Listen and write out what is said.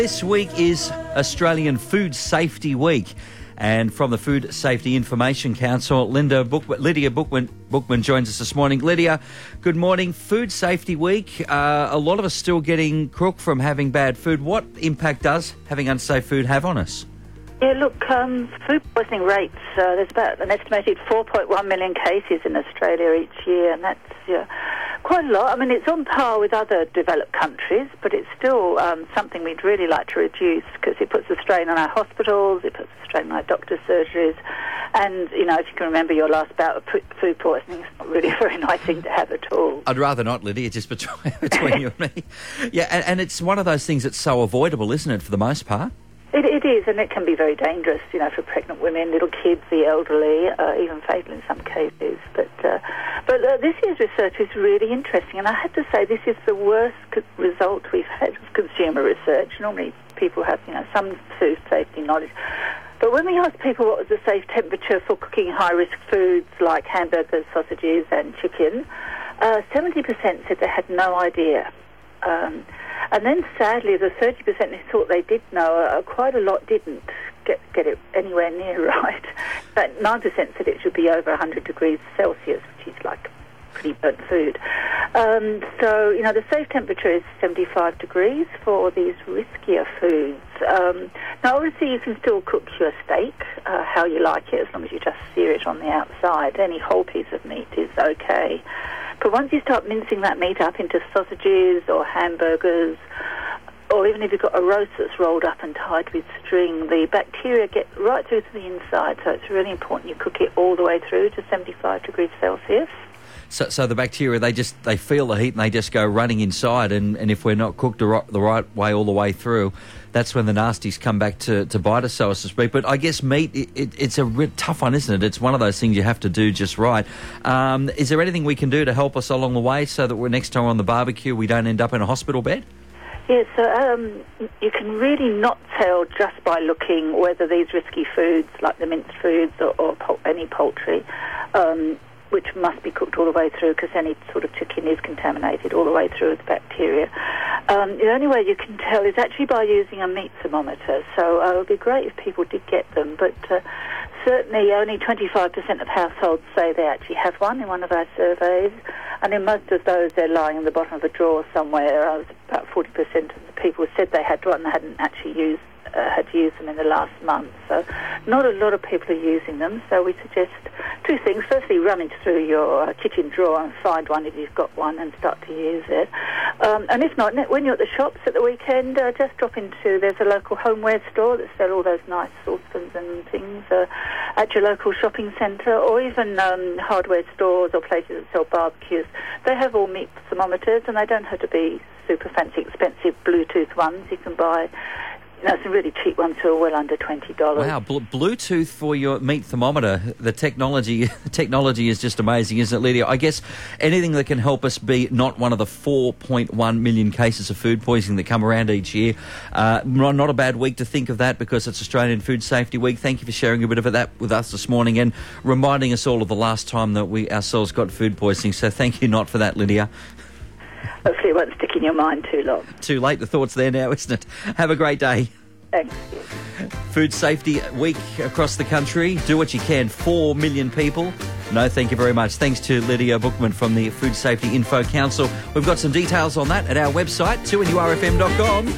This week is Australian Food Safety Week, and from the Food Safety Information Council, Lydia Bookman joins us this morning. Lydia, good morning. Food Safety Week, a lot of us still getting crook from having bad food. What impact does having unsafe food have on us? Yeah, look, food poisoning rates, there's about an estimated 4.1 million cases in Australia each year, and that's quite a lot. I mean, it's on par with other developed countries, but it's still something we'd really like to reduce because it puts a strain on our hospitals, it puts a strain on our doctors' surgeries, and, you know, if you can remember your last bout of food poisoning, it's not really a very nice thing to have at all. I'd rather not, Lydia, just between you and me. Yeah, and it's one of those things that's so avoidable, isn't it, for the most part? It is, and it can be very dangerous, you know, for pregnant women, little kids, the elderly, even fatal in some cases. But this year's research is really interesting, and I have to say this is the worst result we've had of consumer research. Normally people have, you know, some food safety knowledge. But when we asked people what was the safe temperature for cooking high-risk foods like hamburgers, sausages and chicken, 70% said they had no idea. And then, sadly, the 30% who thought they did know, quite a lot didn't get it anywhere near right. But 9% said it should be over 100 degrees Celsius, which is like pretty burnt food. So, you know, the safe temperature is 75 degrees for these riskier foods. Now, obviously, you can still cook your steak how you like it, as long as you just sear it on the outside. Any whole piece of meat is okay. But once you start mincing that meat up into sausages or hamburgers, or even if you've got a roast that's rolled up and tied with string, the bacteria get right through to the inside. So it's really important you cook it all the way through to 75 degrees Celsius. So the bacteria, they feel the heat and they just go running inside, and if we're not cooked the right way all the way through, that's when the nasties come back to bite us, so to speak. But I guess meat, it's a tough one, isn't it? It's one of those things you have to do just right. Is there anything we can do to help us along the way so that next time we're on the barbecue we don't end up in a hospital bed? Yeah, so you can really not tell just by looking whether these risky foods, like the minced foods or any poultry, which must be cooked all the way through because any sort of chicken is contaminated all the way through with bacteria. The only way you can tell is actually by using a meat thermometer. So it would be great if people did get them, but certainly only 25% of households say they actually have one in one of our surveys, and in most of those they're lying in the bottom of a drawer somewhere. About 40% of the people said they had one and hadn't actually had used them in the last month. So not a lot of people are using them, so we suggest two things. Firstly, rummage through your kitchen drawer and find one if you've got one and start to use it. And if not, when you're at the shops at the weekend, just drop into, there's a local homeware store that sell all those nice saucepans and things at your local shopping centre, or even hardware stores or places that sell barbecues. They have all meat thermometers, and they don't have to be super fancy, expensive Bluetooth ones. You can buy some really cheap ones who are well under $20. Wow, Bluetooth for your meat thermometer. The technology is just amazing, isn't it, Lydia? I guess anything that can help us be not one of the 4.1 million cases of food poisoning that come around each year. Not a bad week to think of that because it's Australian Food Safety Week. Thank you for sharing a bit of that with us this morning and reminding us all of the last time that we ourselves got food poisoning. So thank you not for that, Lydia. Hopefully it won't stick in your mind too long. Too late, the thought's there now, isn't it? Have a great day. Thanks. Food Safety Week across the country. Do what you can. 4 million people. No, thank you very much. Thanks to Lydia Bookman from the Food Safety Info Council. We've got some details on that at our website, 2NURFM.com.